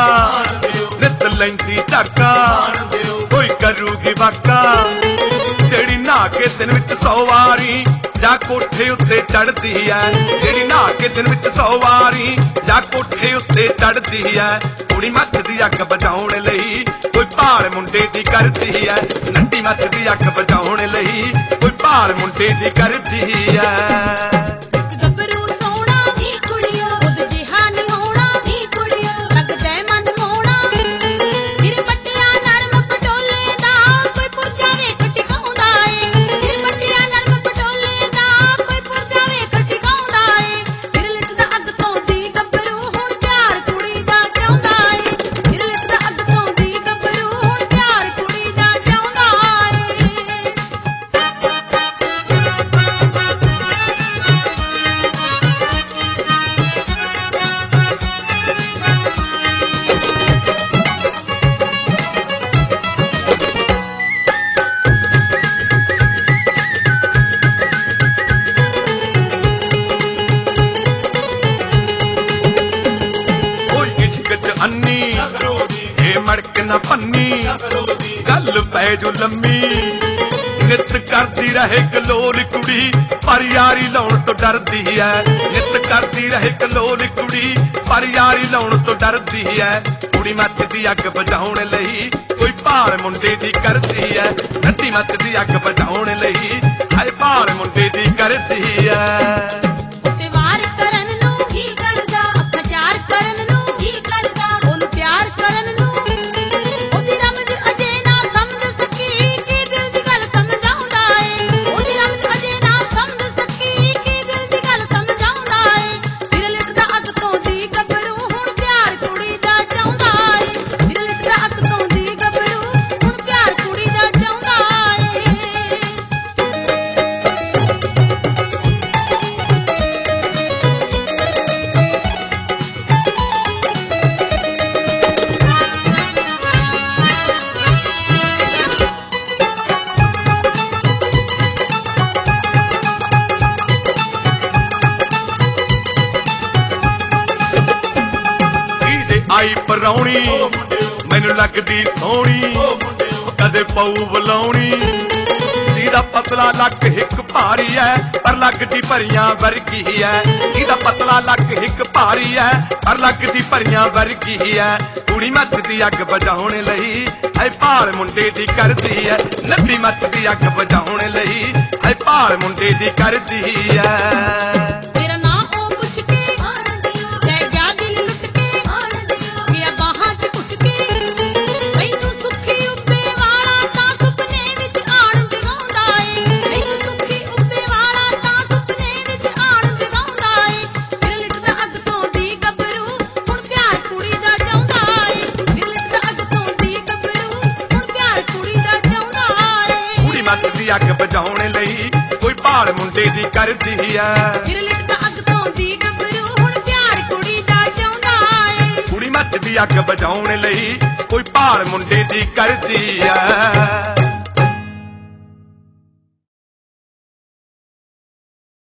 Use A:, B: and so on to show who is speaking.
A: नित लैंदी झाका कोई करूगी वाका जेड़ी नहा के दिन विच 100 वारी जा कोठे उत्ते चढ़दी है जेड़ी नहा के दिन विच 100 वारी जा कोठे उत्ते चढ़दी है कुड़ी मੱਝ ਦੀ ਅੱਗ ਬੁਝਾਉਣ ਲਈ कोई भाल मुंडे दी करदी है नड्डी मੱਝ ਦੀ ਅੱਗ ਬੁਝਾਉਣ ਲਈ कोई भाल मुंडे दी करदी है मड़क न पन्नी गल पै जो लम्मी नित करती रहे गलोल कुड़ी पर यारी लाउण तो डरदी है नित करती रहे गलोल कुड़ी पर यारी लाउण तो डरदी है कुड़ी मੱਝ ਦੀ ਅੱਗ ਬੁਝਾਉਣ ਲਈ कोई भाल मुंडे दी करदी है नड्डी मੱਝ ਦੀ ਅੱਗ ਬੁਝਾਉਣ ਲਈ हाय भाल मुंडे दी करदी है आई परौनी मैनू लगदी सोहनी कदे पऊ बुलाउणी इहदा पतला लक हिक भारी है पर लगदी भरियां वर्गी है इहदा पतला लक हिक भारी है पर लगदी भरियां वर्गी है कुड़ी मੱਝ ਦੀ ਅੱਗ ਬੁਝਾਉਣ ਲਈ हाय भाल मुंडे दी करदी है नड्डी मੱਝ ਦੀ ਅੱਗ ਬੁਝਾਉਣ ਲਈ हाय भाल मुंडे दी करदी है मੱਝ ਦੀ ਅੱਗ ਬੁਝਾਉਣ ਲਈ ਕੋਈ ਭਾਲ ਮੁੰਡੇ ਦੀ ਕਰਦੀ ਹੈ ਹਿਰਲਿਟ ਦਾ ਅੱਗ ਤੋਂ ਦੀ ਗੱਭਰੂ ਹੁਣ ਪਿਆਰ ਕੁੜੀ ਦਾ ਚਾਹੁੰਦਾ ਏ ਕੁੜੀ ਮੱਝ ਦੀ ਅੱਗ ਬੁਝਾਉਣ ਲਈ ਕੋਈ ਭਾਲ ਮੁੰਡੇ ਦੀ ਕਰਦੀ ਹੈ